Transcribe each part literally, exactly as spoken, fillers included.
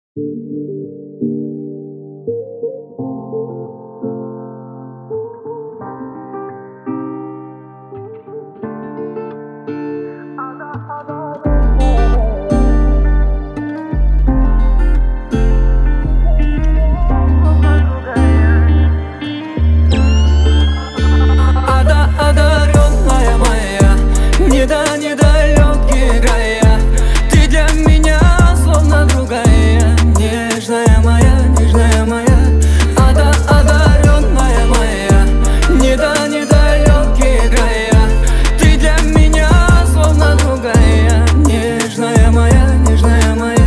Одаренная моя, не до недалекие края. Ты для меня словно другая, нежная моя, нежная моя. Ада, одаренная моя, не до недалекие края. Ты для меня словно другая, нежная моя, нежная моя.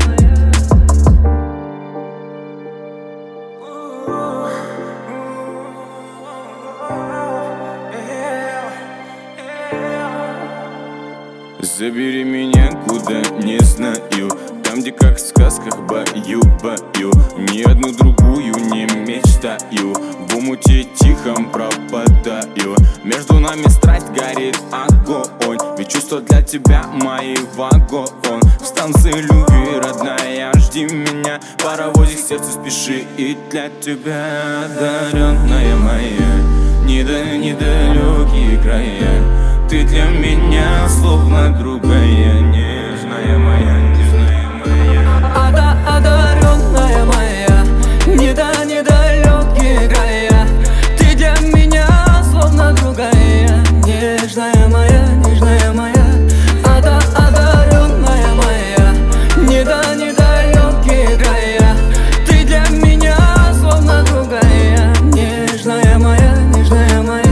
Забери меня куда не знаю, там, где как в сказках баю-баю. Ни одну другую не мечтаю, в омуте тихом пропадаю. Между нами страсть горит огонь, ведь чувства для тебя мои вагон. В станции любви, родная, жди меня, паровозик сердце спеши и для тебя. Одаренная моя, не до недалекие края. Ты для меня словно другая, нежная моя, нежная моя. Ада, одаренная моя, не до недалекие края. Ты для меня словно другая, нежная моя, нежная моя. Ада, одаренная моя, не до недалекие края. Ты для меня словно другая, нежная моя, нежная моя.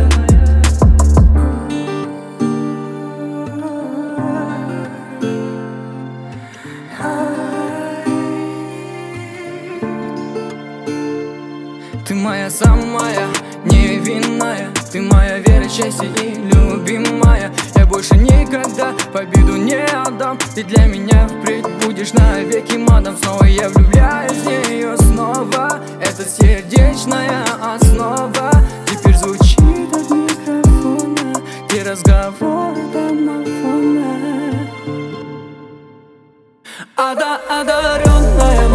Ты моя самая невинная, ты моя вера, честь и любимая. Я больше никогда победу не отдам. Ты для меня впредь будешь навеки мадом. Снова я влюбляюсь в нее снова. Это сердечная основа. Теперь звучит от микрофона, где разговоры домофона. Ада, одаренная